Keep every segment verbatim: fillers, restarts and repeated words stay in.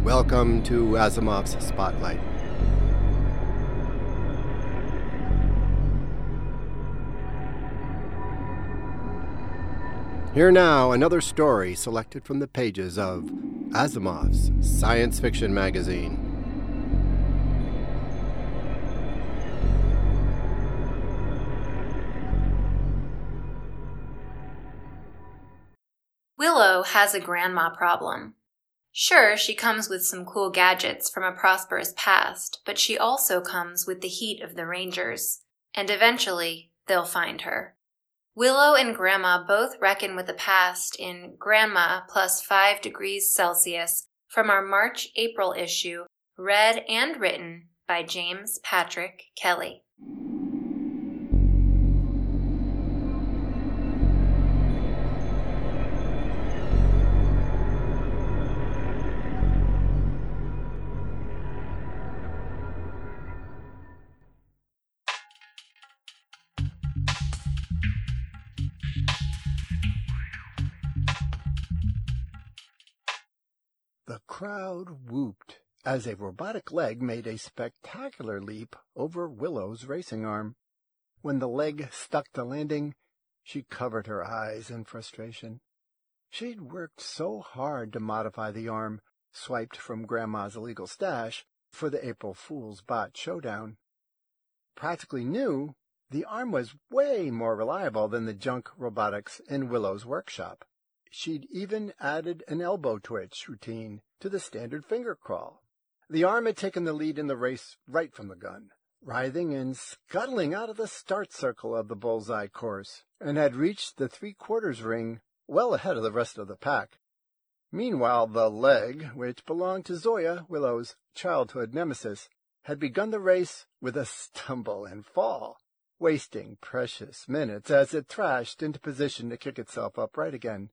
Welcome to Asimov's Spotlight. Here now, another story selected from the pages of Asimov's Science Fiction magazine. Willow has a grandma problem. Sure, she comes with some cool gadgets from a prosperous past, but she also comes with the heat of the Rangers, and eventually they'll find her. Willow and Grandma both reckon with the past in Grandma plus five degrees Celsius from our March-April issue, read and written by James Patrick Kelly. The crowd whooped as a robotic leg made a spectacular leap over Willow's racing arm. When the leg stuck the landing, she covered her eyes in frustration. She'd worked so hard to modify the arm, swiped from Grandma's illegal stash, for the April Fool's bot showdown. Practically new, the arm was way more reliable than the junk robotics in Willow's workshop. She'd even added an elbow twitch routine to the standard finger crawl. The arm had taken the lead in the race right from the gun, writhing and scuttling out of the start circle of the bullseye course, and had reached the three-quarters ring well ahead of the rest of the pack. Meanwhile, the leg, which belonged to Zoya, Willow's childhood nemesis, had begun the race with a stumble and fall, wasting precious minutes as it thrashed into position to kick itself upright again.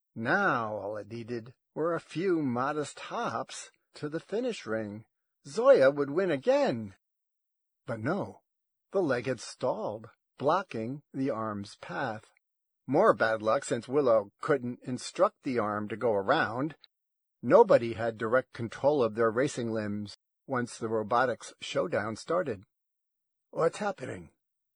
Now all it needed were a few modest hops to the finish ring. Zoya would win again. But no, the leg had stalled, blocking the arm's path. More bad luck since Willow couldn't instruct the arm to go around. Nobody had direct control of their racing limbs once the robotics showdown started. "What's happening?"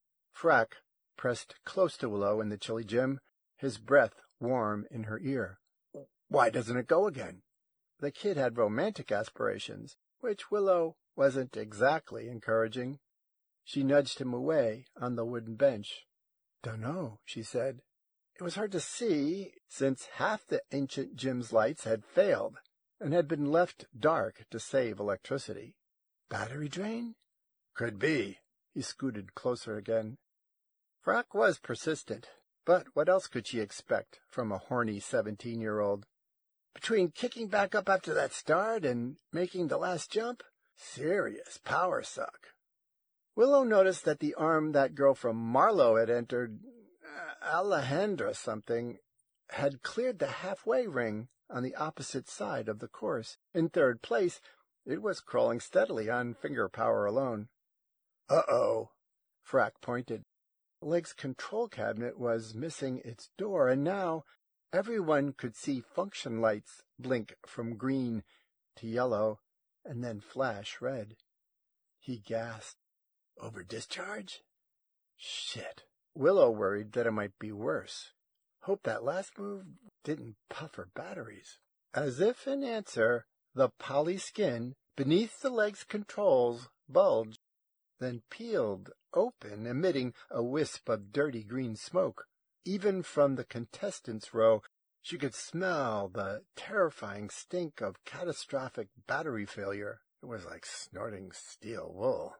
Frack pressed close to Willow in the chilly gym, his breath warm in her ear. "Why doesn't it go again?" The kid had romantic aspirations, which Willow wasn't exactly encouraging. She nudged him away on the wooden bench. "Dunno," she said. It was hard to see, since half the ancient gym's lights had failed and had been left dark to save electricity. "Battery drain?" "Could be." He scooted closer again. Frack was persistent. But what else could she expect from a horny seventeen-year-old? Between kicking back up after that start and making the last jump, serious power suck. Willow noticed that the arm that girl from Marlowe had entered, uh, Alejandra something, had cleared the halfway ring on the opposite side of the course. In third place, it was crawling steadily on finger power alone. "Uh-oh," Frack pointed. Leg's control cabinet was missing its door, and now everyone could see function lights blink from green to yellow and then flash red. He gasped. "Over discharge?" "Shit." Willow worried that it might be worse. Hope that last move didn't puff her batteries. As if in answer, the poly skin beneath the leg's controls bulged, then peeled open, emitting a wisp of dirty green smoke. Even from the contestants' row, she could smell the terrifying stink of catastrophic battery failure. It was like snorting steel wool.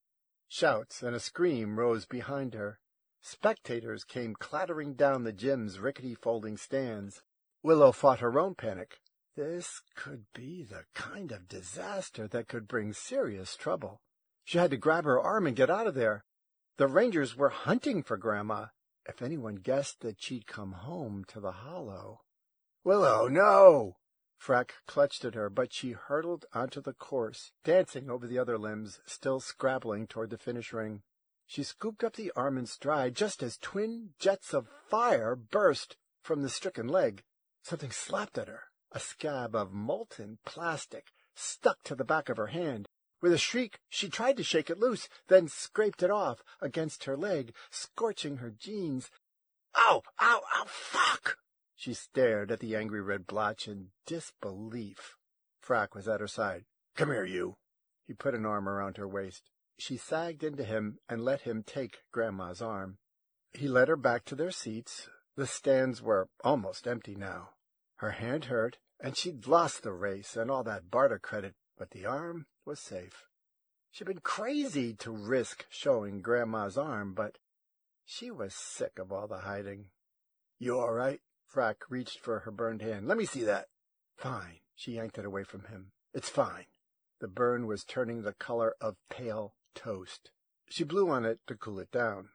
Shouts and a scream rose behind her. Spectators came clattering down the gym's rickety folding stands. Willow fought her own panic. This could be the kind of disaster that could bring serious trouble. She had to grab her arm and get out of there. The Rangers were hunting for Grandma, if anyone guessed that she'd come home to the Hollow. "Willow, no!" Frack clutched at her, but she hurtled onto the course, dancing over the other limbs, still scrabbling toward the finish ring. She scooped up the arm in stride just as twin jets of fire burst from the stricken leg. Something slapped at her, a scab of molten plastic stuck to the back of her hand. With a shriek, she tried to shake it loose, then scraped it off against her leg, scorching her jeans. "Ow! Ow! Ow! Fuck!" She stared at the angry red blotch in disbelief. Frack was at her side. "Come here, you." He put an arm around her waist. She sagged into him and let him take Grandma's arm. He led her back to their seats. The stands were almost empty now. Her hand hurt, and she'd lost the race and all that barter credit, but the arm was safe. She'd been crazy to risk showing Grandma's arm, but she was sick of all the hiding. "You all right?" Frack reached for her burned hand. "Let me see that." "Fine." She yanked it away from him. "It's fine." The burn was turning the color of pale toast. She blew on it to cool it down.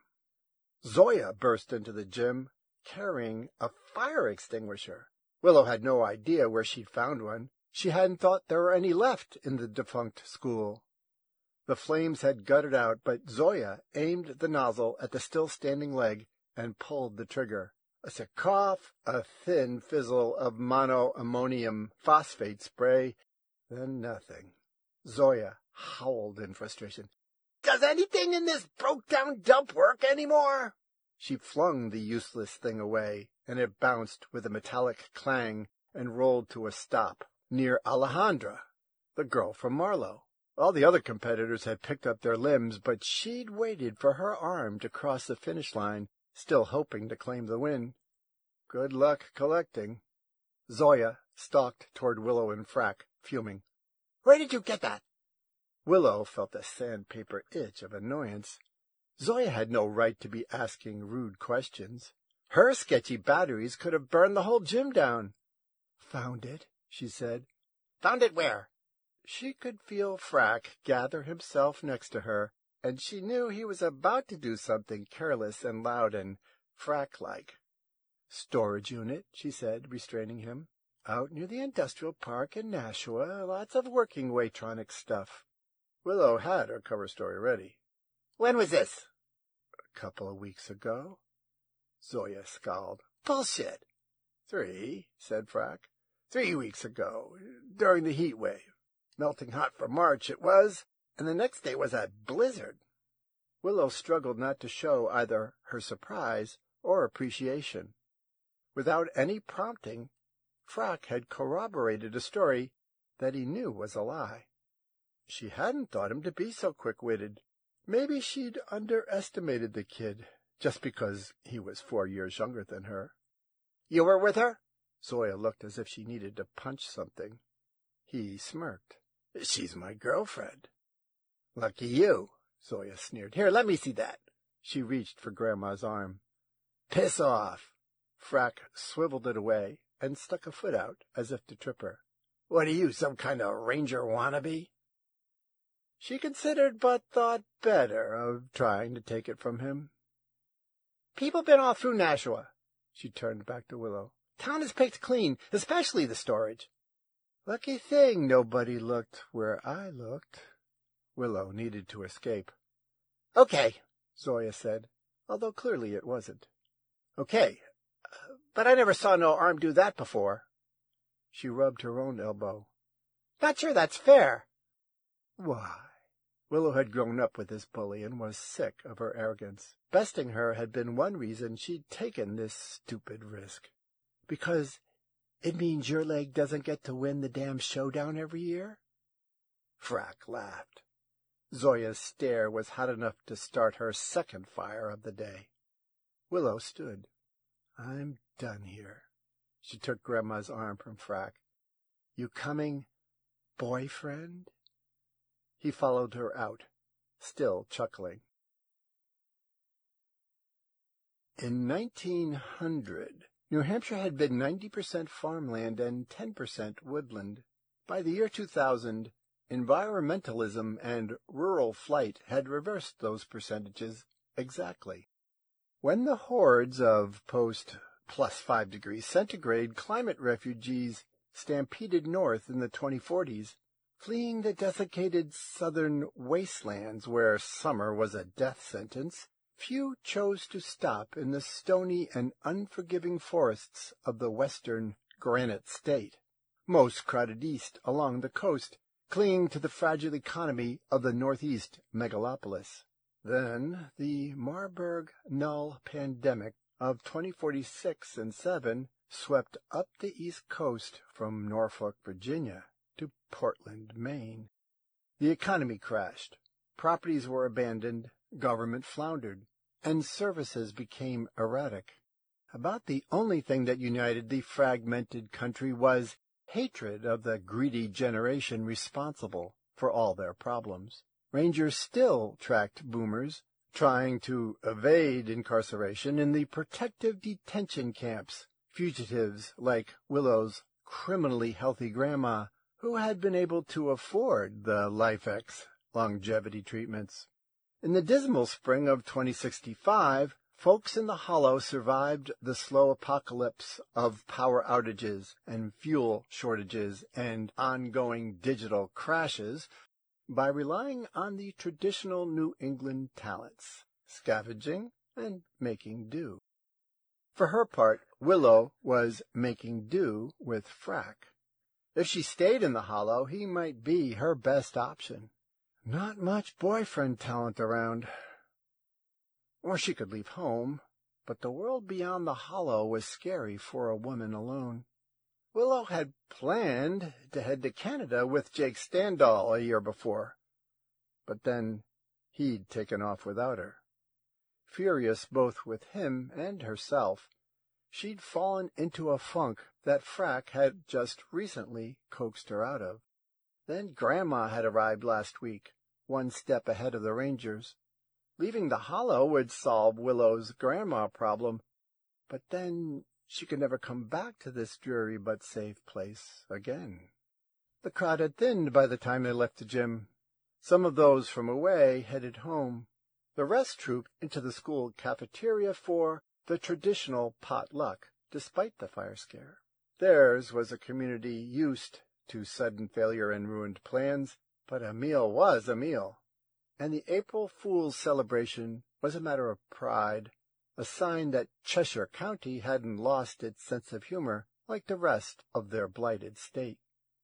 Zoya burst into the gym, carrying a fire extinguisher. Willow had no idea where she'd found one. She hadn't thought there were any left in the defunct school. The flames had guttered out, but Zoya aimed the nozzle at the still-standing leg and pulled the trigger. A sick cough, a thin fizzle of monoammonium phosphate spray, then nothing. Zoya howled in frustration. "Does anything in this broke-down dump work anymore?" She flung the useless thing away, and it bounced with a metallic clang and rolled to a stop near Alejandra, the girl from Marlowe. All the other competitors had picked up their limbs, but she'd waited for her arm to cross the finish line, still hoping to claim the win. Good luck collecting. Zoya stalked toward Willow and Frack, fuming. "Where did you get that?" Willow felt a sandpaper itch of annoyance. Zoya had no right to be asking rude questions. Her sketchy batteries could have burned the whole gym down. "Found it," she said. "Found it where?" She could feel Frack gather himself next to her, and she knew he was about to do something careless and loud and Frack-like. "Storage unit," she said, restraining him. "Out near the industrial park in Nashua. Lots of working Waytronic stuff." Willow had her cover story ready. "When was this?" "A couple of weeks ago." Zoya scowled. "Bullshit." "Three," said Frack. "Three weeks ago, during the heat wave. Melting hot for March it was, and the next day was a blizzard." Willow struggled not to show either her surprise or appreciation. Without any prompting, Frack had corroborated a story that he knew was a lie. She hadn't thought him to be so quick-witted. Maybe she'd underestimated the kid, just because he was four years younger than her. "You were with her?" Zoya looked as if she needed to punch something. He smirked. "She's my girlfriend." "Lucky you," Zoya sneered. "Here, let me see that." She reached for Grandma's arm. "Piss off." Frack swiveled it away and stuck a foot out as if to trip her. "What are you, some kind of ranger wannabe?" She considered, but thought better of trying to take it from him. "People been all through Nashua." She turned back to Willow. "Town is picked clean, especially the storage." "Lucky thing nobody looked where I looked." Willow needed to escape. "Okay," Zoya said, although clearly it wasn't. "Okay, but I never saw no arm do that before." She rubbed her own elbow. "Not sure that's fair." "Why?" Willow had grown up with this bully and was sick of her arrogance. Besting her had been one reason she'd taken this stupid risk. "Because it means your leg doesn't get to win the damn showdown every year?" Frack laughed. Zoya's stare was hot enough to start her second fire of the day. Willow stood. "I'm done here." She took Grandma's arm from Frack. "You coming, boyfriend?" He followed her out, still chuckling. In nineteen hundred, New Hampshire had been ninety percent farmland and ten percent woodland. By the year two thousand, environmentalism and rural flight had reversed those percentages exactly. When the hordes of post-plus five degrees centigrade climate refugees stampeded north in the twenty forties, fleeing the desiccated southern wastelands where summer was a death sentence, few chose to stop in the stony and unforgiving forests of the western Granite State. Most crowded east along the coast, clinging to the fragile economy of the northeast megalopolis. Then the Marburg Null pandemic of twenty forty-six and seven swept up the east coast from Norfolk, Virginia, to Portland, Maine. The economy crashed, properties were abandoned, government floundered, and services became erratic. About the only thing that united the fragmented country was hatred of the greedy generation responsible for all their problems. Rangers still tracked boomers, trying to evade incarceration in the protective detention camps, fugitives like Willow's criminally healthy grandma, who had been able to afford the LifeX longevity treatments. In the dismal spring of twenty sixty-five, folks in the Hollow survived the slow apocalypse of power outages and fuel shortages and ongoing digital crashes by relying on the traditional New England talents, scavenging and making do. For her part, Willow was making do with Frack. If she stayed in the Hollow, he might be her best option. Not much boyfriend talent around. Or she could leave home, but the world beyond the Hollow was scary for a woman alone. Willow had planned to head to Canada with Jake Standall a year before, but then he'd taken off without her. Furious both with him and herself, she'd fallen into a funk that Frack had just recently coaxed her out of. Then Grandma had arrived last week, one step ahead of the Rangers. Leaving the Hollow would solve Willow's grandma problem, but then she could never come back to this dreary but safe place again. The crowd had thinned by the time they left the gym. Some of those from away headed home. The rest trooped into the school cafeteria for the traditional potluck, despite the fire scare. Theirs was a community used to sudden failure and ruined plans, but a meal was a meal. And the April Fool's celebration was a matter of pride, a sign that Cheshire County hadn't lost its sense of humor like the rest of their blighted state.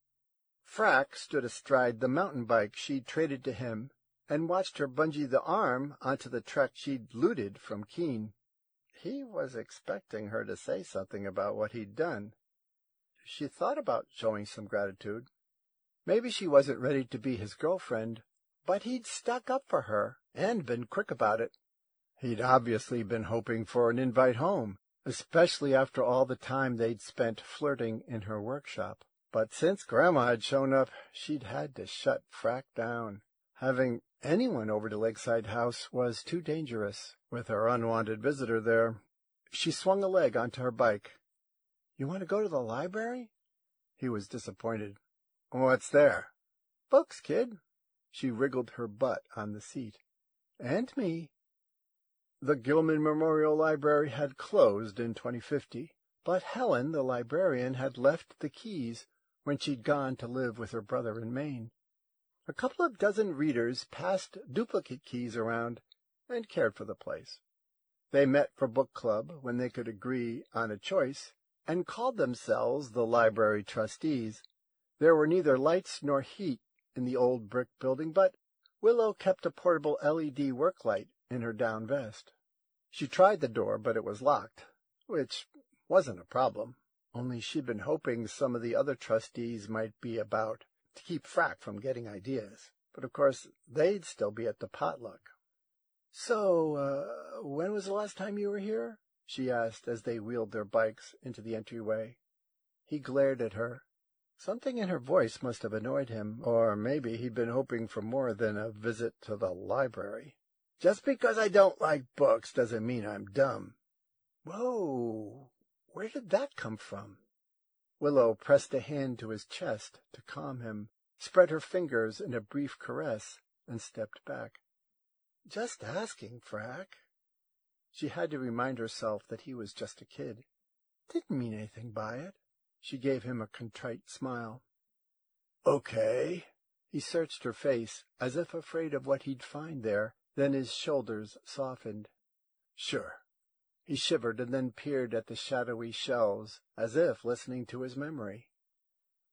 Frack stood astride the mountain bike she'd traded to him and watched her bungee the arm onto the truck she'd looted from Keene. He was expecting her to say something about what he'd done. She thought about showing some gratitude. Maybe she wasn't ready to be his girlfriend, but he'd stuck up for her and been quick about it. He'd obviously been hoping for an invite home, especially after all the time they'd spent flirting in her workshop. But since Grandma had shown up, she'd had to shut Frack down. Having anyone over to Lakeside House was too dangerous, with her unwanted visitor there. She swung a leg onto her bike. "You want to go to the library?" He was disappointed. "What's there?" "Books, kid." She wriggled her butt on the seat. "And me." The Gilman Memorial Library had closed in twenty fifty, but Helen, the librarian, had left the keys when she'd gone to live with her brother in Maine. A couple of dozen readers passed duplicate keys around and cared for the place. They met for book club when they could agree on a choice and called themselves the library trustees. There were neither lights nor heat in the old brick building, but Willow kept a portable L E D work light in her down vest. She tried the door, but it was locked, which wasn't a problem, only she'd been hoping some of the other trustees might be about to keep Frack from getting ideas. But of course they'd still be at the potluck. "So, uh, when was the last time you were here?" she asked as they wheeled their bikes into the entryway. He glared at her. Something in her voice must have annoyed him, or maybe he'd been hoping for more than a visit to the library. "Just because I don't like books doesn't mean I'm dumb." "Whoa, where did that come from?" Willow pressed a hand to his chest to calm him, spread her fingers in a brief caress, and stepped back. "Just asking, Frack." She had to remind herself that he was just a kid. Didn't mean anything by it. She gave him a contrite smile. "Okay." He searched her face, as if afraid of what he'd find there, then his shoulders softened. "Sure." He shivered and then peered at the shadowy shelves, as if listening to his memory.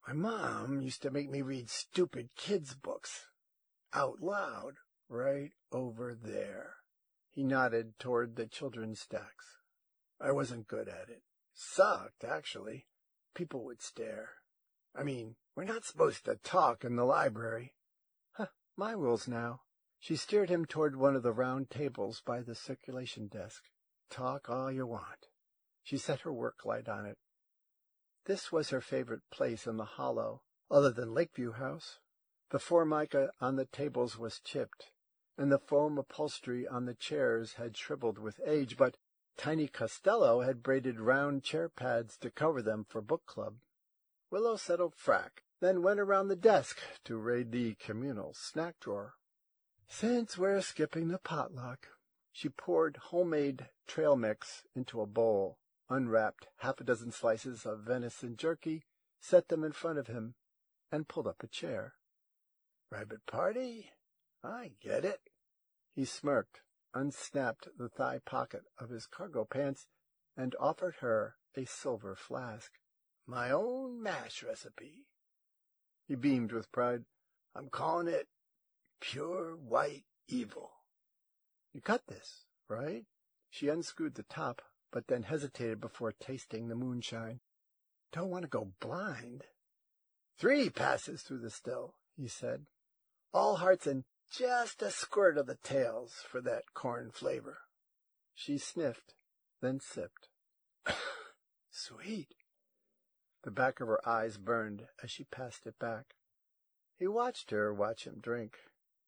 My mom used to make me read stupid kids' books out loud right over there. He nodded toward the children's stacks. I wasn't good at it. Sucked, actually. People would stare. I mean, we're not supposed to talk in the library. Huh, my rules now. She steered him toward one of the round tables by the circulation desk. Talk all you want. She set her work light on it. This was her favorite place in the hollow, other than Lakeview House. The formica on the tables was chipped, and the foam upholstery on the chairs had shriveled with age, but Tiny Costello had braided round chair pads to cover them for book club. Willow settled frack, then went around the desk to raid the communal snack drawer. Since we're skipping the potluck, she poured homemade trail mix into a bowl, unwrapped half a dozen slices of venison jerky, set them in front of him, and pulled up a chair. Rabbit party? I get it. He smirked, unsnapped the thigh pocket of his cargo pants, and offered her a silver flask. My own mash recipe. He beamed with pride. I'm calling it pure white evil. You cut this, right? She unscrewed the top, but then hesitated before tasting the moonshine. Don't want to go blind. Three passes through the still, he said. All hearts and just a squirt of the tails for that corn flavor. She sniffed, then sipped. Sweet. The back of her eyes burned as she passed it back. He watched her watch him drink.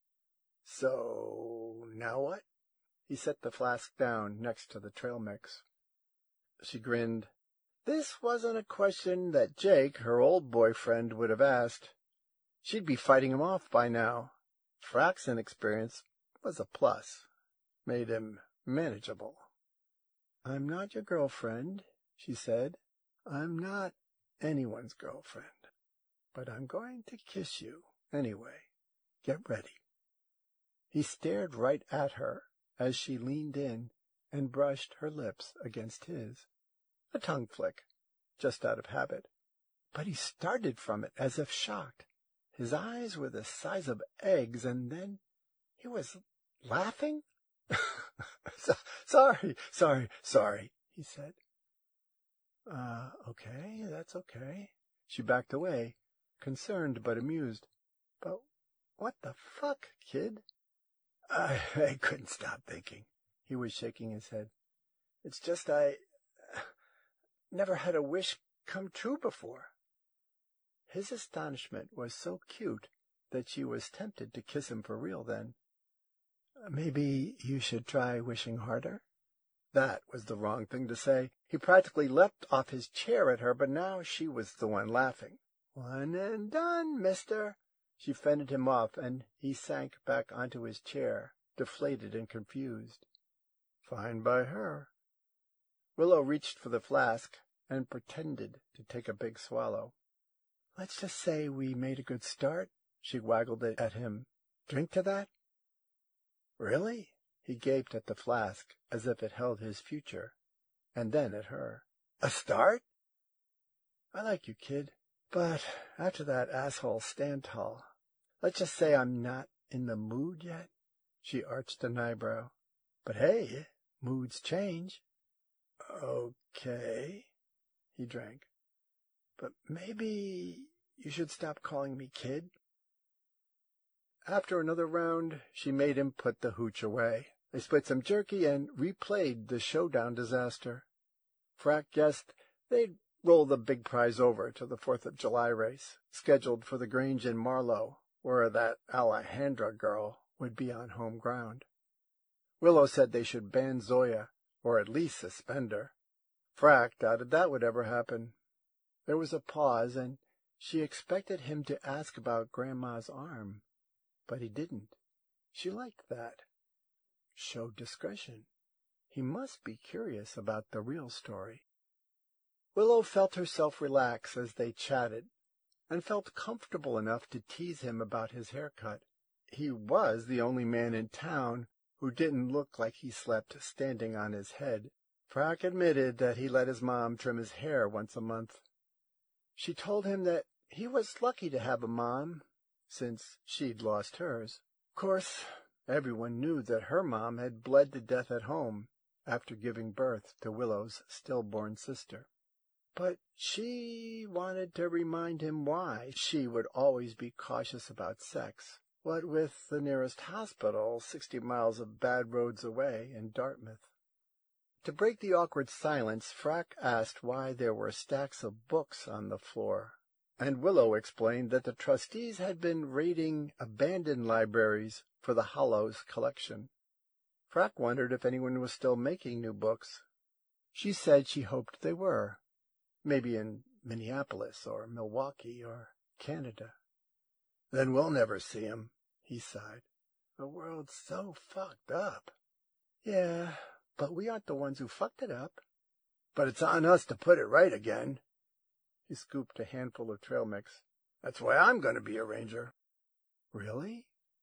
So, now what? He set the flask down next to the trail mix. She grinned. This wasn't a question that Jake, her old boyfriend, would have asked. She'd be fighting him off by now. Frack's inexperience was a plus, made him manageable. I'm not your girlfriend, she said. I'm not anyone's girlfriend. But I'm going to kiss you anyway. Get ready. He stared right at her as she leaned in and brushed her lips against his. A tongue flick, just out of habit. But he started from it as if shocked. His eyes were the size of eggs, and then he was laughing. so, sorry, sorry, sorry, he said. Uh, okay, that's okay. She backed away, concerned but amused. But what the fuck, kid? I, I couldn't stop thinking. He was shaking his head. It's just I never had a wish come true before. His astonishment was so cute that she was tempted to kiss him for real then. Maybe you should try wishing harder? That was the wrong thing to say. He practically leapt off his chair at her, but now she was the one laughing. One and done, mister. She fended him off, and he sank back onto his chair, deflated and confused. Fine by her. Willow reached for the flask and pretended to take a big swallow. Let's just say we made a good start. She waggled it at him. Drink to that? Really? He gaped at the flask as if it held his future, and then at her. A start? I like you, kid, but after that asshole Stantal, let's just say I'm not in the mood yet. She arched an eyebrow. But hey, moods change. Okay. He drank. But maybe you should stop calling me kid. After another round, she made him put the hooch away. They split some jerky and replayed the showdown disaster. Frack guessed they'd roll the big prize over to the Fourth of July race, scheduled for the Grange in Marlow, where that Alejandra girl would be on home ground. Willow said they should ban Zoya, or at least suspend her. Frack doubted that would ever happen. There was a pause, and she expected him to ask about Grandma's arm, but he didn't. She liked that. Showed discretion. He must be curious about the real story. Willow felt herself relax as they chatted, and felt comfortable enough to tease him about his haircut. He was the only man in town who didn't look like he slept standing on his head. Frack admitted that he let his mom trim his hair once a month. She told him that he was lucky to have a mom, since she'd lost hers. Of course, everyone knew that her mom had bled to death at home after giving birth to Willow's stillborn sister. But she wanted to remind him why she would always be cautious about sex, what with the nearest hospital sixty miles of bad roads away in Dartmouth. To break the awkward silence, Frack asked why there were stacks of books on the floor, and Willow explained that the trustees had been raiding abandoned libraries for the Hollows collection. Frack wondered if anyone was still making new books. She said she hoped they were, maybe in Minneapolis or Milwaukee or Canada. Then we'll never see 'em, he sighed. The world's so fucked up. Yeah, but we aren't the ones who fucked it up. But it's on us to put it right again. He scooped a handful of trail mix. That's why I'm going to be a ranger. Really?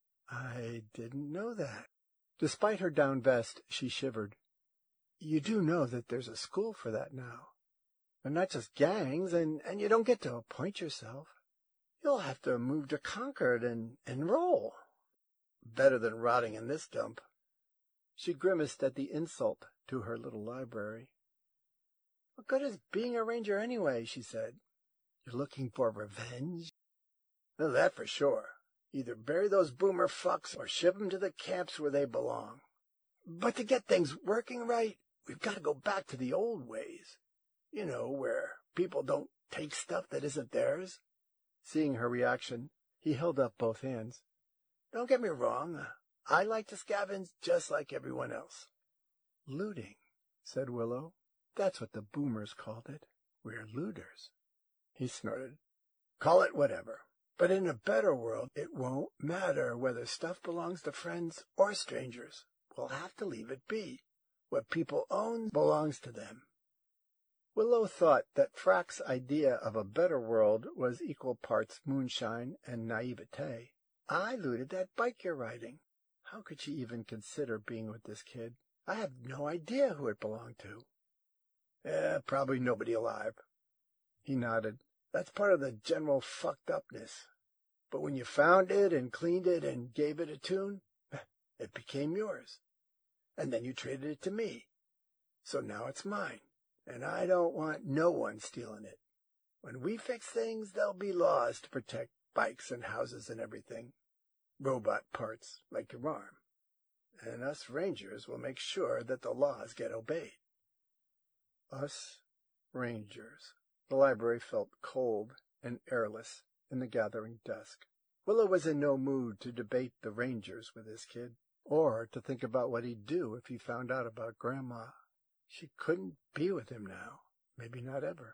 I didn't know that. Despite her down vest, she shivered. You do know that there's a school for that now. They're not just gangs, and, and you don't get to appoint yourself. You'll have to move to Concord and enroll. Better than rotting in this dump. She grimaced at the insult to her little library. What good is being a ranger anyway, she said. You're looking for revenge? Well, that for sure. Either bury those boomer fucks or ship 'em to the camps where they belong. But to get things working right, we've got to go back to the old ways. You know, where people don't take stuff that isn't theirs. Seeing her reaction, he held up both hands. Don't get me wrong. I like to scavenge just like everyone else. Looting, said Willow. That's what the boomers called it. We're looters. He snorted. Call it whatever. But in a better world, it won't matter whether stuff belongs to friends or strangers. We'll have to leave it be. What people own belongs to them. Willow thought that Frack's idea of a better world was equal parts moonshine and naivete. I looted that bike you're riding. How could she even consider being with this kid? I have no idea who it belonged to. Eh, probably nobody alive. He nodded. That's part of the general fucked upness. But when you found it and cleaned it and gave it a tune, it became yours. And then you traded it to me. So now it's mine. And I don't want no one stealing it. When we fix things, there'll be laws to protect bikes and houses and everything. Robot parts, like your arm. And us rangers will make sure that the laws get obeyed. Us rangers. The library felt cold and airless in the gathering dusk. Willow was in no mood to debate the rangers with this kid, or to think about what he'd do if he found out about Grandma. She couldn't be with him now, maybe not ever.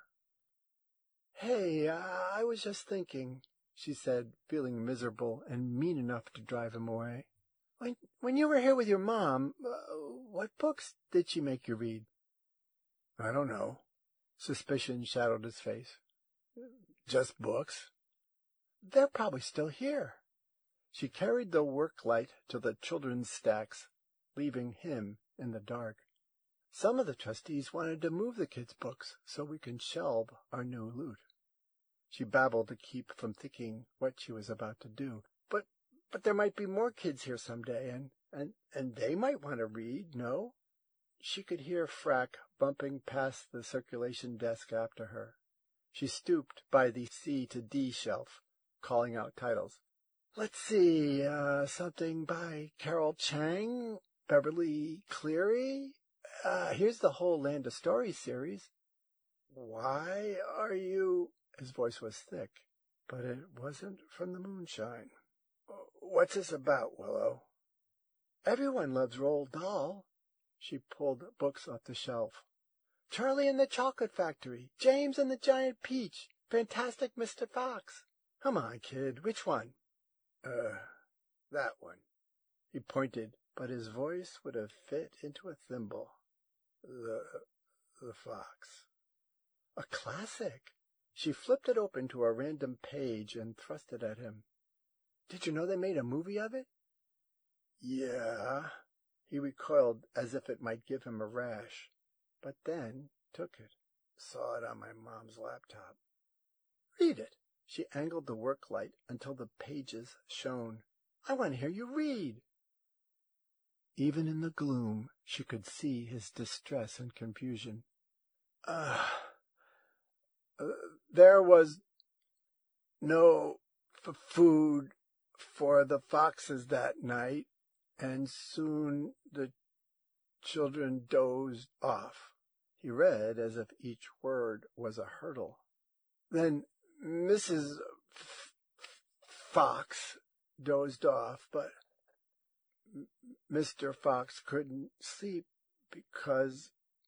Hey, I was just thinking, she said, feeling miserable and mean enough to drive him away. When, when you were here with your mom, uh, what books did she make you read? I don't know. Suspicion shadowed his face. Just books. They're probably still here. She carried the work light to the children's stacks, leaving him in the dark. Some of the trustees wanted to move the kids' books so we can shelve our new loot. She babbled to keep from thinking what she was about to do. But but there might be more kids here someday, and, and, and they might want to read, no? She could hear Frack bumping past the circulation desk after her. She stooped by the C to D shelf, calling out titles. Let's see, uh, something by Carol Chang, Beverly Cleary. Uh, here's the whole Land of Stories series. Why are you... His voice was thick, but it wasn't from the moonshine. What's this about, Willow? Everyone loves Roald Dahl. She pulled books off the shelf. Charlie and the Chocolate Factory, James and the Giant Peach, Fantastic Mister Fox. Come on, kid, which one? Uh, that one. He pointed, but his voice would have fit into a thimble. The, the fox. A classic. She flipped it open to a random page and thrust it at him. Did you know they made a movie of it? Yeah. He recoiled as if it might give him a rash, but then took it. Saw it on my mom's laptop. Read it. She angled the work light until the pages shone. "I want to hear you read." Even in the gloom, she could see his distress and confusion. Uh, uh, there was no f- food for the foxes that night, and soon the children dozed off. He read as if each word was a hurdle. Then Missus F- Fox dozed off, but Mister Fox couldn't sleep because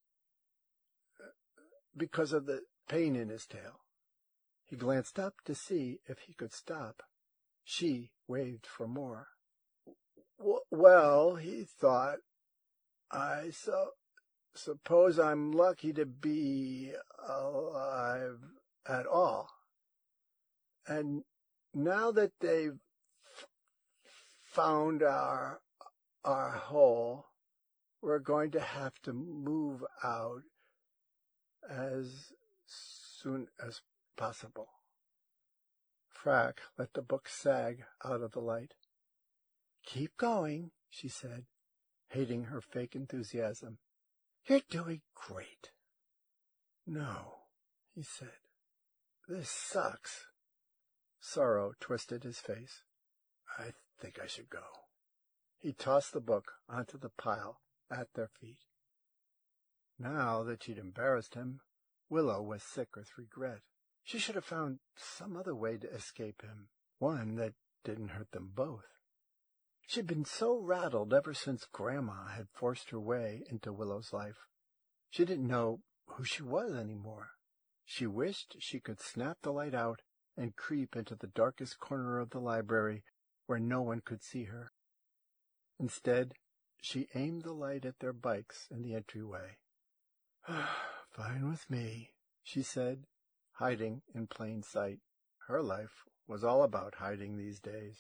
because of the pain in his tail. He glanced up to see if he could stop. She waved for more. W- well, he thought, I so suppose I'm lucky to be alive at all. And now that they've f- found our our hole, we're going to have to move out as soon as possible. Frack let the book sag out of the light. Keep going, she said, hating her fake enthusiasm. You're doing great. No, he said. This sucks. Sorrow twisted his face. I think I should go. He tossed the book onto the pile at their feet. Now that she'd embarrassed him, Willow was sick with regret. She should have found some other way to escape him, one that didn't hurt them both. She'd been so rattled ever since Grandma had forced her way into Willow's life. She didn't know who she was anymore. She wished she could snap the light out and creep into the darkest corner of the library where no one could see her. Instead, she aimed the light at their bikes in the entryway. Fine with me, she said, hiding in plain sight. Her life was all about hiding these days.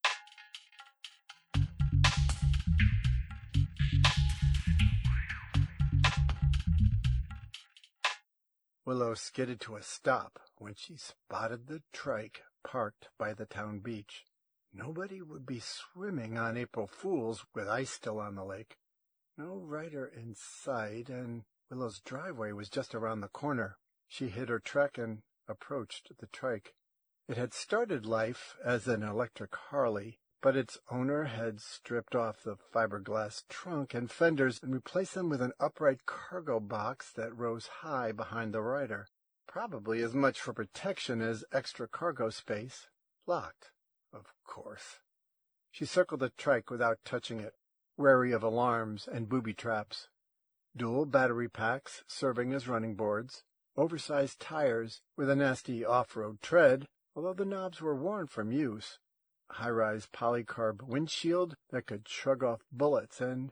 Willow skidded to a stop when she spotted the trike parked by the town beach. Nobody would be swimming on April Fools with ice still on the lake. No rider in sight, and Willow's driveway was just around the corner. She hid her trek and approached the trike. It had started life as an electric Harley, but its owner had stripped off the fiberglass trunk and fenders and replaced them with an upright cargo box that rose high behind the rider, probably as much for protection as extra cargo space. Locked, of course. She circled the trike without touching it, wary of alarms and booby traps. Dual battery packs serving as running boards, oversized tires with a nasty off-road tread, although the knobs were worn from use, high-rise polycarb windshield that could shrug off bullets, and,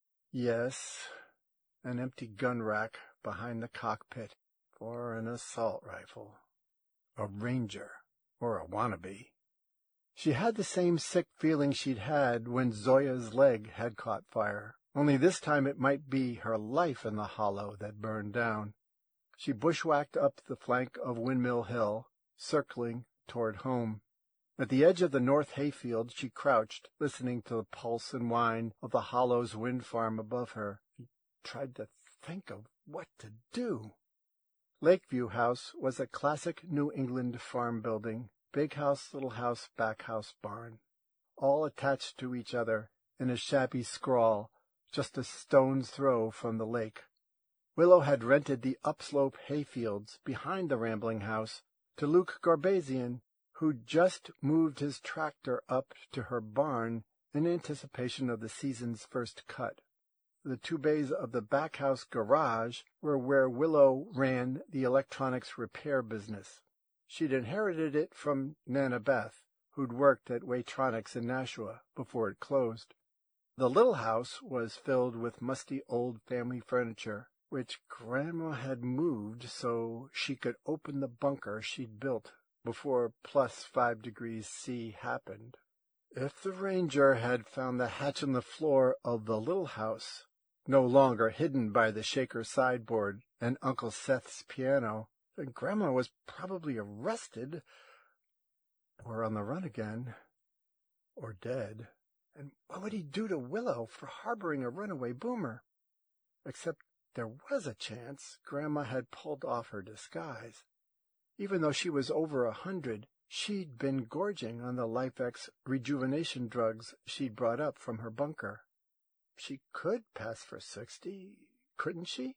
yes, an empty gun rack behind the cockpit for an assault rifle. A Ranger, or a wannabe. She had the same sick feeling she'd had when Zoya's leg had caught fire, only this time it might be her life in the hollow that burned down. She bushwhacked up the flank of Windmill Hill, circling toward home. At the edge of the north hayfield she crouched, listening to the pulse and whine of the Hollow's wind farm above her, and tried to think of what to do. Lakeview House was a classic New England farm building, big house, little house, back house, barn, all attached to each other in a shabby scrawl, just a stone's throw from the lake. Willow had rented the upslope hayfields behind the rambling house to Luke Garbazian, who'd just moved his tractor up to her barn in anticipation of the season's first cut. The two bays of the back house garage were where Willow ran the electronics repair business. She'd inherited it from Nana Beth, who'd worked at Waytronics in Nashua before it closed. The little house was filled with musty old family furniture, which Grandma had moved so she could open the bunker she'd built before plus five degrees C happened. If the Ranger had found the hatch in the floor of the little house, no longer hidden by the shaker sideboard and Uncle Seth's piano, then Grandma was probably arrested or on the run again, or dead. And what would he do to Willow for harboring a runaway boomer? Except there was a chance Grandma had pulled off her disguise. Even though she was over a hundred, she'd been gorging on the LifeX rejuvenation drugs she'd brought up from her bunker. She could pass for sixty, couldn't she?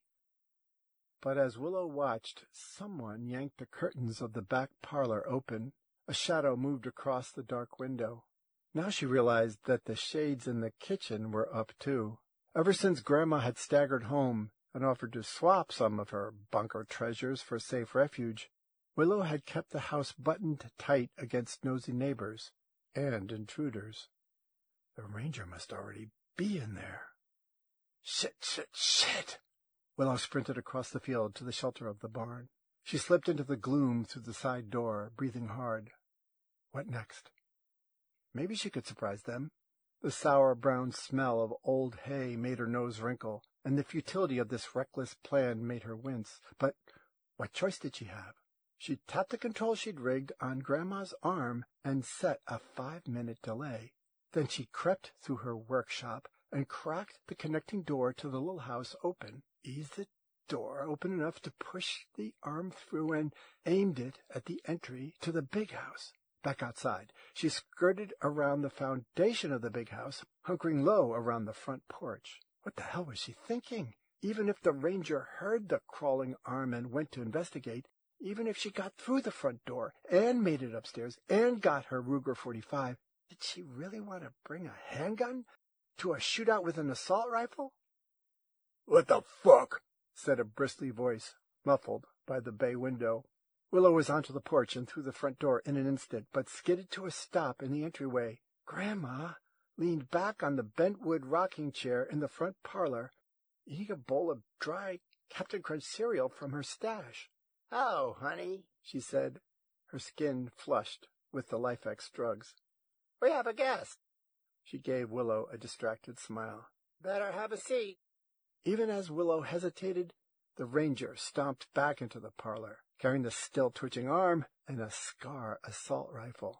But as Willow watched, someone yanked the curtains of the back parlor open. A shadow moved across the dark window. Now she realized that the shades in the kitchen were up too. Ever since Grandma had staggered home and offered to swap some of her bunker treasures for safe refuge, Willow had kept the house buttoned tight against nosy neighbors and intruders. The ranger must already be in there. Shit, shit, shit! Willow sprinted across the field to the shelter of the barn. She slipped into the gloom through the side door, breathing hard. What next? Maybe she could surprise them. The sour brown smell of old hay made her nose wrinkle, and the futility of this reckless plan made her wince. But what choice did she have? She tapped the control she'd rigged on Grandma's arm and set a five-minute delay. Then she crept through her workshop and cracked the connecting door to the little house open, eased the door open enough to push the arm through, and aimed it at the entry to the big house. Back outside, she skirted around the foundation of the big house, hunkering low around the front porch. What the hell was she thinking? Even if the ranger heard the crawling arm and went to investigate, even if she got through the front door and made it upstairs and got her Ruger forty-five, did she really want to bring a handgun to a shootout with an assault rifle? "What the fuck?" said a bristly voice, muffled by the bay window. Willow was onto the porch and through the front door in an instant, but skidded to a stop in the entryway. Grandma leaned back on the bentwood rocking chair in the front parlor, eating a bowl of dry Captain Crunch cereal from her stash. "Oh, honey," she said, her skin flushed with the LifeX drugs. "We have a guest." She gave Willow a distracted smile. "Better have a seat." Even as Willow hesitated, the ranger stomped back into the parlor, carrying the still twitching arm and a scar assault rifle.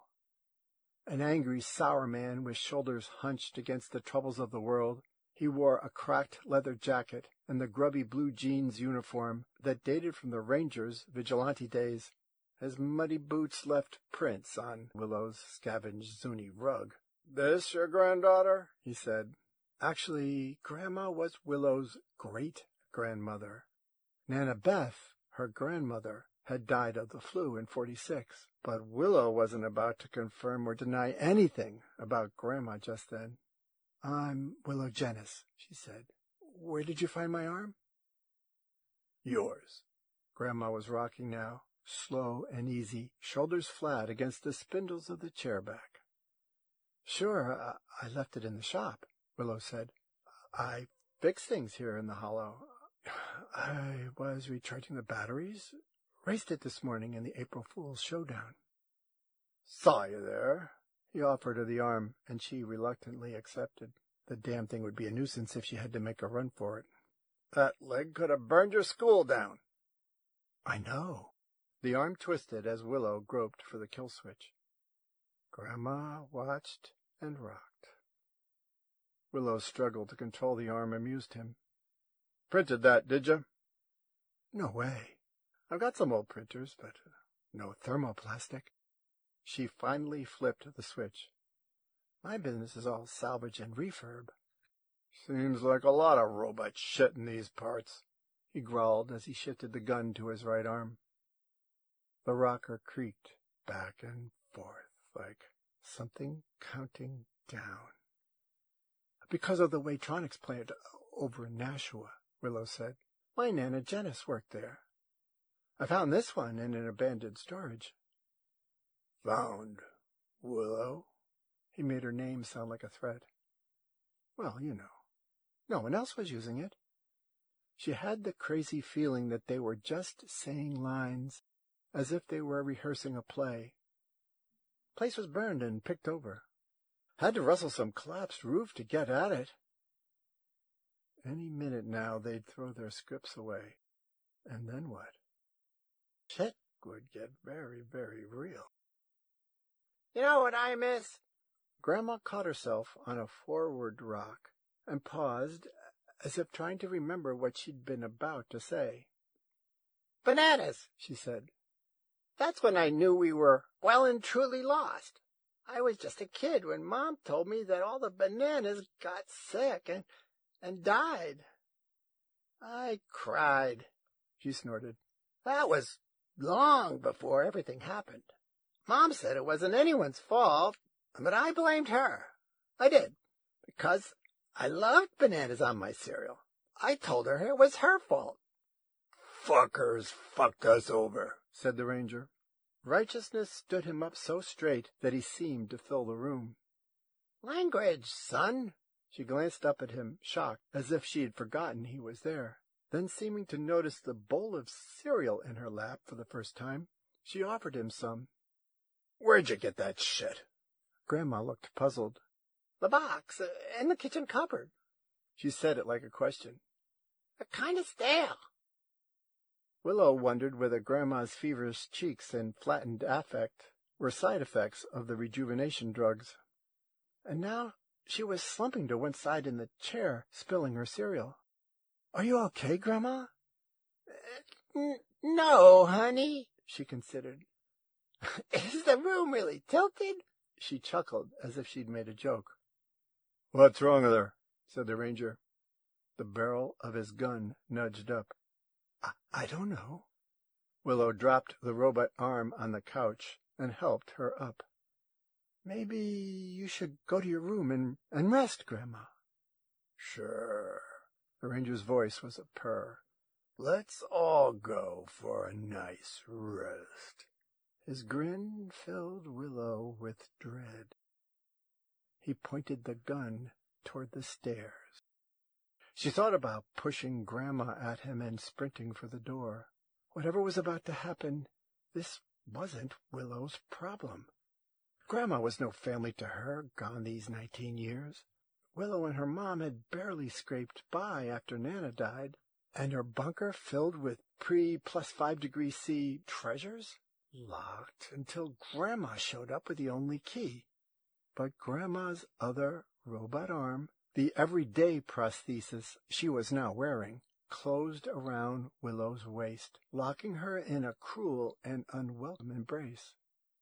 An angry, sour man with shoulders hunched against the troubles of the world, he wore a cracked leather jacket and the grubby blue jeans uniform that dated from the ranger's vigilante days. His muddy boots left prints on Willow's scavenged Zuni rug. "This your granddaughter?" he said. Actually, Grandma was Willow's great-grandmother. Nana Beth, her grandmother, had died of the flu in forty-six, but Willow wasn't about to confirm or deny anything about Grandma just then. "I'm Willow Jenness," she said. "Where did you find my arm?" "Yours." Grandma was rocking now, slow and easy, shoulders flat against the spindles of the chair back. "Sure, uh, I left it in the shop," Willow said. "I fix things here in the hollow. I was recharging the batteries. Raced it this morning in the April Fool's showdown." "Saw you there." He offered her the arm, and she reluctantly accepted. The damn thing would be a nuisance if she had to make a run for it. "That leg could have burned your school down." "I know." The arm twisted as Willow groped for the kill switch. Grandma watched and rocked. Willow's struggle to control the arm amused him. "Printed that, did you?" "No way. I've got some old printers, but no thermoplastic." She finally flipped the switch. "My business is all salvage and refurb." "Seems like a lot of robot shit in these parts," he growled as he shifted the gun to his right arm. The rocker creaked back and forth like something counting down. "Because of the Waytronics plant over in Nashua," Willow said. "My Nana Jenness worked there. I found this one in an abandoned storage." "Found Willow?" He made her name sound like a threat. "Well, you know. No one else was using it." She had the crazy feeling that they were just saying lines, as if they were rehearsing a play. "Place was burned and picked over. Had to rustle some collapsed roof to get at it." Any minute now they'd throw their scripts away. And then what? Shit would get very, very real. You know what I miss? Grandma caught herself on a forward rock and paused, as if trying to remember what she'd been about to say. Bananas, she said. That's when I knew we were well and truly lost. I was just a kid when Mom told me that all the bananas got sick and, and died. I cried, she snorted. That was long before everything happened. Mom said it wasn't anyone's fault, but I blamed her. I did, because I loved bananas on my cereal. I told her it was her fault. Fuckers fucked us over, said the ranger. Righteousness stood him up so straight that he seemed to fill the room. Language, son. She glanced up at him, shocked, as if she had forgotten he was there. Then, seeming to notice the bowl of cereal in her lap for the first time, she offered him some. Where'd you get that shit? Grandma looked puzzled. The box, uh, in the kitchen cupboard. She said it like a question. They're kind of stale. Willow wondered whether Grandma's feverish cheeks and flattened affect were side effects of the rejuvenation drugs. And now she was slumping to one side in the chair, spilling her cereal. Are you okay, Grandma? N- no, honey, she considered. Is the room really tilted? She chuckled as if she'd made a joke. What's wrong with her? Said the ranger. The barrel of his gun nudged up. I, I don't know. Willow dropped the robot arm on the couch and helped her up. Maybe you should go to your room and, and rest, Grandma. Sure. The ranger's voice was a purr. Let's all go for a nice rest. His grin filled Willow with dread. He pointed the gun toward the stairs. She thought about pushing Grandma at him and sprinting for the door. Whatever was about to happen, this wasn't Willow's problem. Grandma was no family to her, gone these nineteen years. Willow and her mom had barely scraped by after Nana died, and her bunker filled with pre-plus five degree C treasures, locked until Grandma showed up with the only key. But Grandma's other robot arm, the everyday prosthesis she was now wearing, closed around Willow's waist, locking her in a cruel and unwelcome embrace.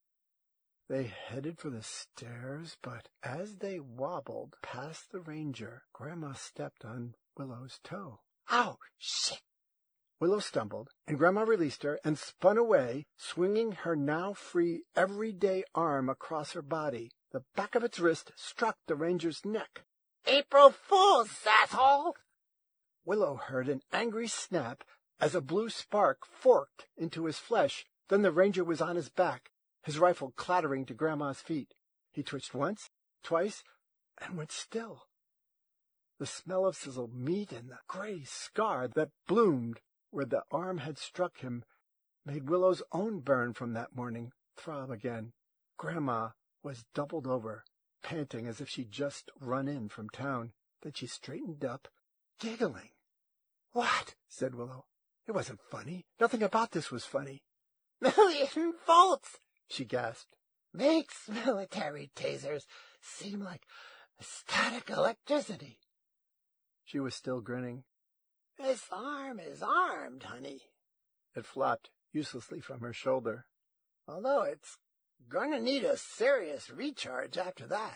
They headed for the stairs, but as they wobbled past the ranger, Grandma stepped on Willow's toe. Ow! Shit! Willow stumbled, and Grandma released her and spun away, swinging her now free everyday arm across her body. The back of its wrist struck the ranger's neck. April Fool's, asshole! Willow heard an angry snap as a blue spark forked into his flesh. Then the ranger was on his back, his rifle clattering to Grandma's feet. He twitched once, twice, and went still. The smell of sizzled meat and the gray scar that bloomed where the arm had struck him made Willow's own burn from that morning throb again. Grandma was doubled over, panting as if she'd just run in from town. Then she straightened up, giggling. What? Said Willow. It wasn't funny. Nothing about this was funny. Million volts! She gasped. Makes military tasers seem like static electricity. She was still grinning. This arm is armed, honey. It flopped uselessly from her shoulder. Although it's gonna need a serious recharge after that.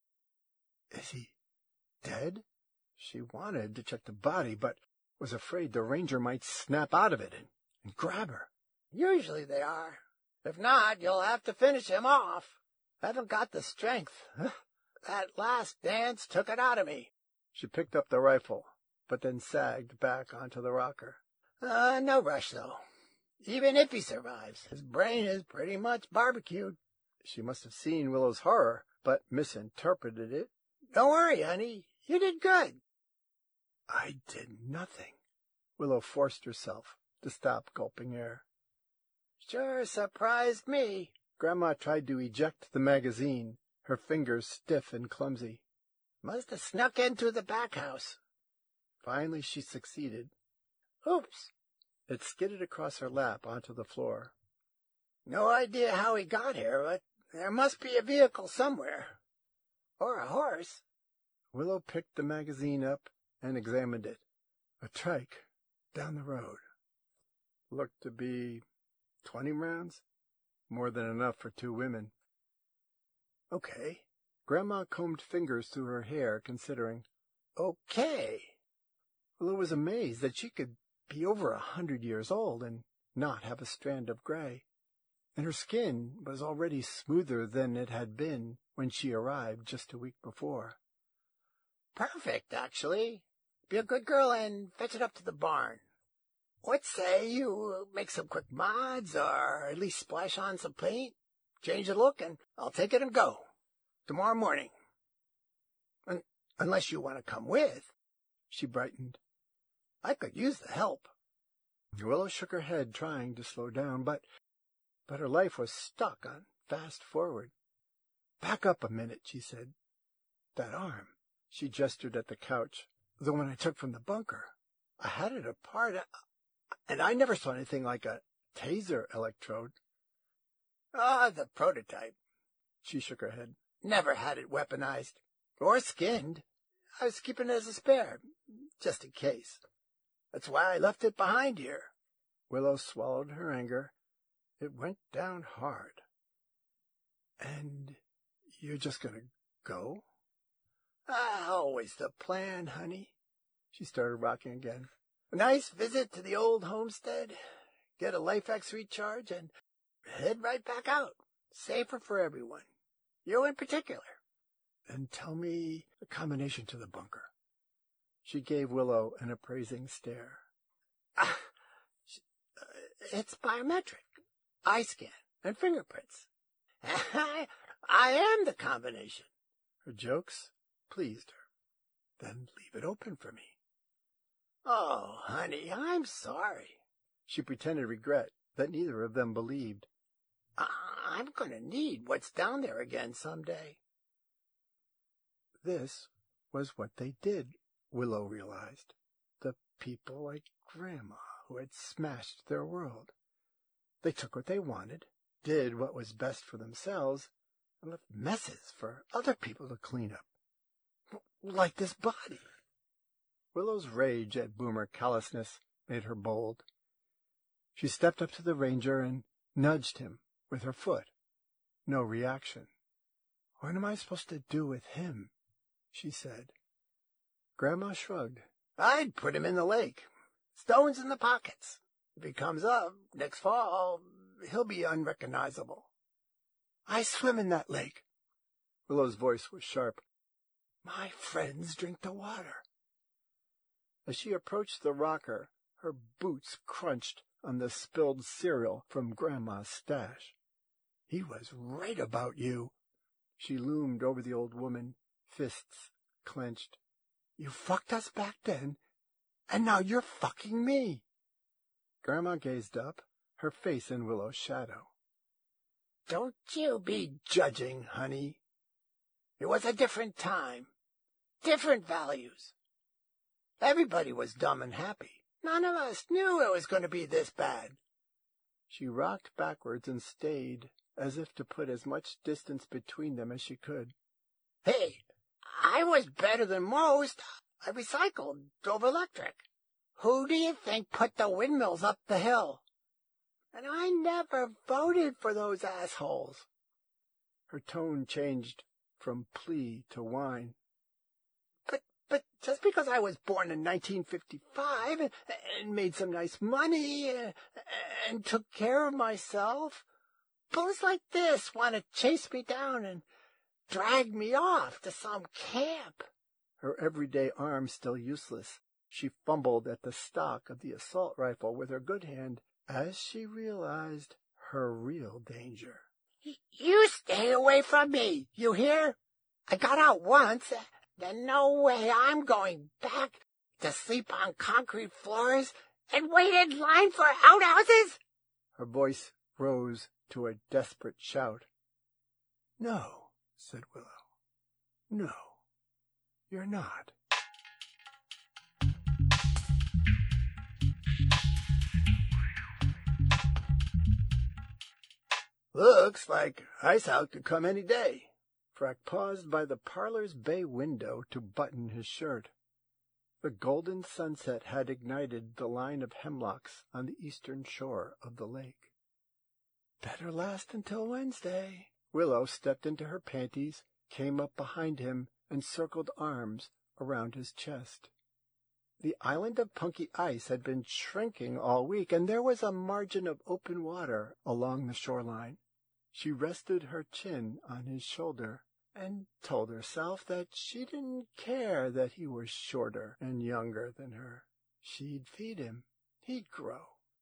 Is he dead? She wanted to check the body, but was afraid the ranger might snap out of it and, and grab her. Usually they are. If not, you'll have to finish him off. I haven't got the strength. That last dance took it out of me. She picked up the rifle, but then sagged back onto the rocker. Uh, no rush, though. Even if he survives, his brain is pretty much barbecued. She must have seen Willow's horror, but misinterpreted it. Don't worry, honey. You did good. I did nothing. Willow forced herself to stop gulping air. Sure surprised me. Grandma tried to eject the magazine, her fingers stiff and clumsy. Must have snuck into the back house. Finally she succeeded. Oops! It skidded across her lap onto the floor. No idea how he got here, but There must be a vehicle somewhere. Or a horse. Willow picked the magazine up and examined it. A trike down the road. Looked to be twenty rounds. More than enough for two women. Okay. Grandma combed fingers through her hair, considering. Okay. Willow was amazed that she could be over a hundred years old and not have a strand of gray. And her skin was already smoother than it had been when she arrived just a week before. Perfect, actually. Be a good girl and fetch it up to the barn. What say you make some quick mods, or at least splash on some paint, change the look, and I'll take it and go. Tomorrow morning. Un- unless you want to come with. She brightened. I could use the help. Willow shook her head, trying to slow down, but but her life was stuck on fast forward. Back up a minute, she said. That arm. She gestured at the couch. The one I took from the bunker. I had it apart, and I never saw anything like a taser electrode. Ah, the prototype. She shook her head. Never had it weaponized. Or skinned. I was keeping it as a spare, just in case. That's why I left it behind here. Willow swallowed her anger. It went down hard. And you're just gonna go? Ah, always the plan, honey. She started rocking again. A nice visit to the old homestead, get a Life-X recharge, and head right back out. Safer for everyone. You in particular. And tell me the combination to the bunker. She gave Willow an appraising stare. Ah, it's biometric. Eye scan and fingerprints. I, I am the combination. Her jokes pleased her. Then leave it open for me. Oh, honey, I'm sorry. She pretended regret that neither of them believed. I I'm going to need what's down there again someday. This was what they did, Willow realized. The people like Grandma who had smashed their world. They took what they wanted, did what was best for themselves, and left messes for other people to clean up. Like this body. Willow's rage at Boomer callousness made her bold. She stepped up to the ranger and nudged him with her foot. No reaction. What am I supposed to do with him? She said. Grandma shrugged. I'd put him in the lake. Stones in the pockets. If he comes up next fall, he'll be unrecognizable. I swim in that lake. Willow's voice was sharp. My friends drink the water. As she approached the rocker, her boots crunched on the spilled cereal from Grandma's stash. He was right about you. She loomed over the old woman, fists clenched. You fucked us back then, and now you're fucking me. Grandma gazed up, her face in Willow's shadow. Don't you be judging, honey. It was a different time, different values. Everybody was dumb and happy. None of us knew it was going to be this bad. She rocked backwards and stayed, as if to put as much distance between them as she could. Hey, I was better than most. I recycled, drove electric. Who do you think put the windmills up the hill? And I never voted for those assholes. Her tone changed from plea to whine. But, but just because I was born in nineteen fifty-five and, and made some nice money and, and took care of myself, bullies like this want to chase me down and drag me off to some camp. Her everyday arm still useless, she fumbled at the stock of the assault rifle with her good hand as she realized her real danger. You stay away from me, you hear? I got out once, then no way I'm going back to sleep on concrete floors and wait in line for outhouses. Her voice rose to a desperate shout. No, said Willow. No, you're not. Looks like Ice Out could come any day. Frack paused by the parlor's bay window to button his shirt. The golden sunset had ignited the line of hemlocks on the eastern shore of the lake. Better last until Wednesday. Willow stepped into her panties, came up behind him, and circled arms around his chest. The island of Punky Ice had been shrinking all week, and there was a margin of open water along the shoreline. She rested her chin on his shoulder and told herself that she didn't care that he was shorter and younger than her. She'd feed him. He'd grow.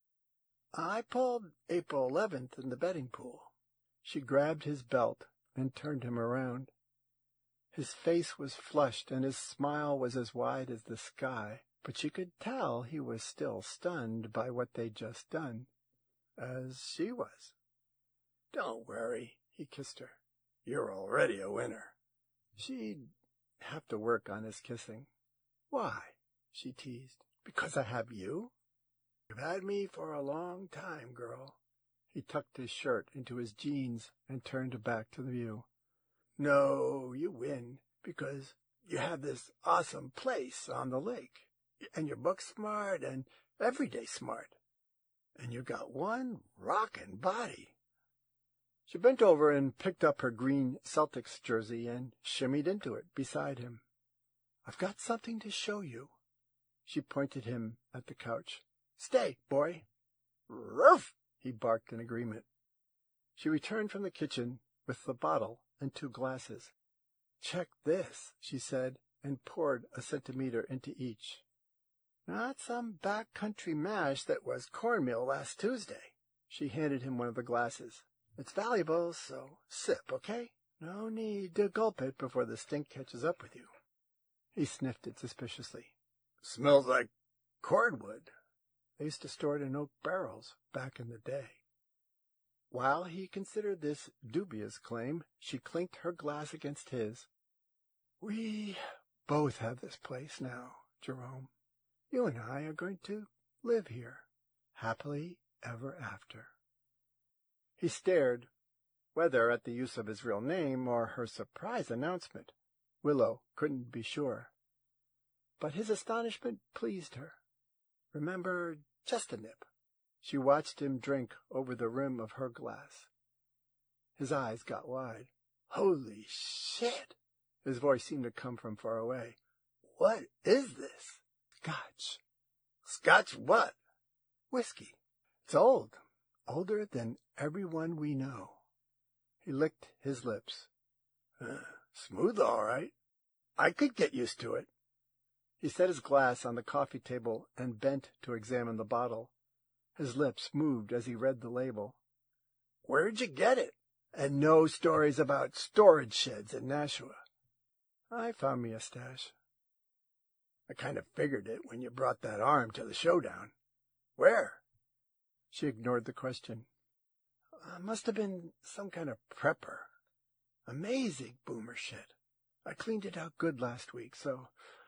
I pulled April eleventh in the betting pool. She grabbed his belt and turned him around. His face was flushed and his smile was as wide as the sky, but she could tell he was still stunned by what they'd just done, as she was. Don't worry, he kissed her. You're already a winner. She'd have to work on his kissing. Why? She teased. Because I have you? You've had me for a long time, girl. He tucked his shirt into his jeans and turned back to the view. No, you win, because you have this awesome place on the lake, and you're book smart and everyday smart, and you got one rockin' body. She bent over and picked up her green Celtics jersey and shimmied into it beside him. I've got something to show you. She pointed him at the couch. Stay, boy. Ruff! He barked in agreement. She returned from the kitchen with the bottle and two glasses. Check this, she said, and poured a centimeter into each. Not some back-country mash that was cornmeal last Tuesday. She handed him one of the glasses. It's valuable, so sip, okay? No need to gulp it before the stink catches up with you. He sniffed it suspiciously. Smells like cordwood. They used to store it in oak barrels back in the day. While he considered this dubious claim, she clinked her glass against his. We both have this place now, Jerome. You and I are going to live here, happily ever after. He stared, whether at the use of his real name or her surprise announcement. Willow couldn't be sure. But his astonishment pleased her. Remember, just a nip. She watched him drink over the rim of her glass. His eyes got wide. Holy shit! His voice seemed to come from far away. What is this? Scotch. Scotch what? Whiskey. It's old. Older than everyone we know. He licked his lips. Uh, smooth, all right. I could get used to it. He set his glass on the coffee table and bent to examine the bottle. His lips moved as he read the label. Where'd you get it? And no stories about storage sheds in Nashua. I found me a stash. I kind of figured it when you brought that arm to the showdown. Where? She ignored the question. Uh, must have been some kind of prepper. Amazing boomer shit. I cleaned it out good last week, so...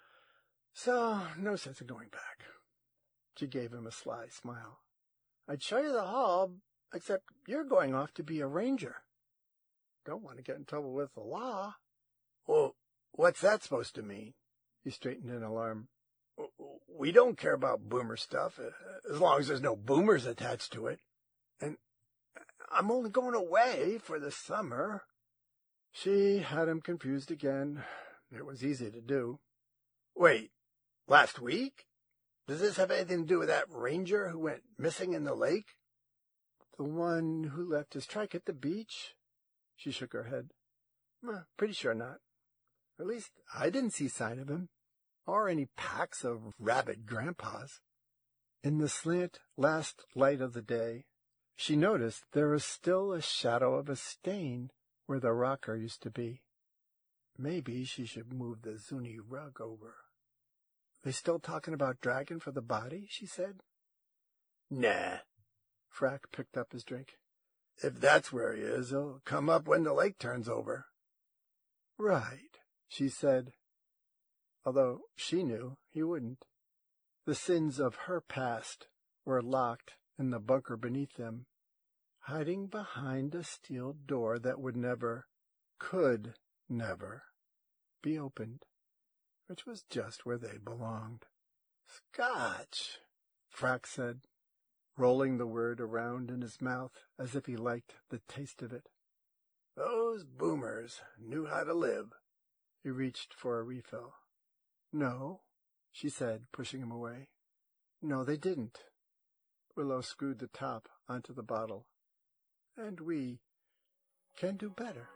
So, no sense in going back. She gave him a sly smile. I'd show you the hall, except you're going off to be a ranger. Don't want to get in trouble with the law. Well, what's that supposed to mean? He straightened in alarm. We don't care about boomer stuff, as long as there's no boomers attached to it. And I'm only going away for the summer. She had him confused again. It was easy to do. Wait, last week? Does this have anything to do with that ranger who went missing in the lake? The one who left his trike at the beach? She shook her head. Eh, pretty sure not. At least I didn't see sign of him, or any packs of rabid grandpas. In the slant last light of the day, she noticed there was still a shadow of a stain where the rocker used to be. Maybe she should move the Zuni rug over. They still talking about Dragon for the body? She said. Nah. Frack picked up his drink. If that's where he is, he'll come up when the lake turns over. Right, she said, although she knew he wouldn't. The sins of her past were locked in the bunker beneath them. hiding behind a steel door that would never, could never, be opened, which was just where they belonged. Scotch, Frack said, rolling the word around in his mouth as if he liked the taste of it. Those boomers knew how to live. He reached for a refill. No, she said, pushing him away. No, they didn't. Willow screwed the top onto the bottle. And we can do better.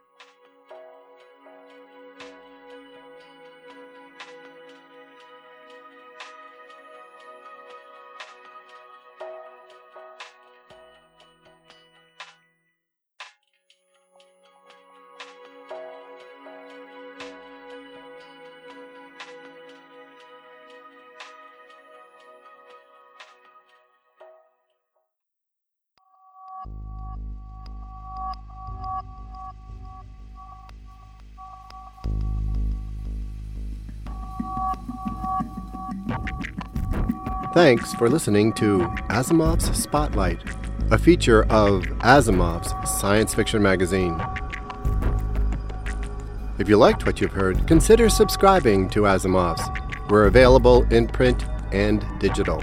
Thanks for listening to Asimov's Spotlight, a feature of Asimov's Science Fiction Magazine. If you liked what you've heard, consider subscribing to Asimov's. We're available in print and digital.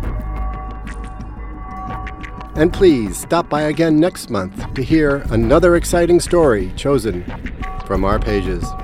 And please stop by again next month to hear another exciting story chosen from our pages.